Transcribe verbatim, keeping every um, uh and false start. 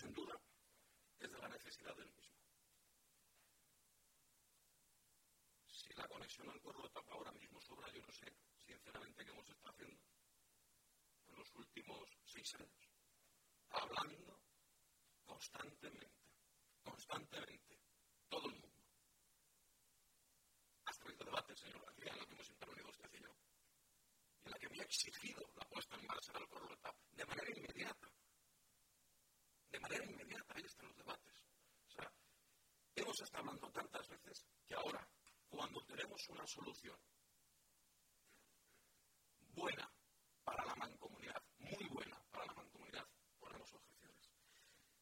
sin duda, es de la necesidad del mismo. Si la conexión al Corrotap ahora mismo sobra, yo no sé, sinceramente, qué hemos estado haciendo en los últimos seis años. Hablando constantemente, constantemente, todo el mundo. Hasta habido debates, señor García, en los que hemos intervenido usted y yo, en la que me ha exigido la puesta en marcha del Corrotap de manera inmediata. De manera inmediata, ahí están los debates. O sea, hemos estado hablando tantas veces que ahora, cuando tenemos una solución buena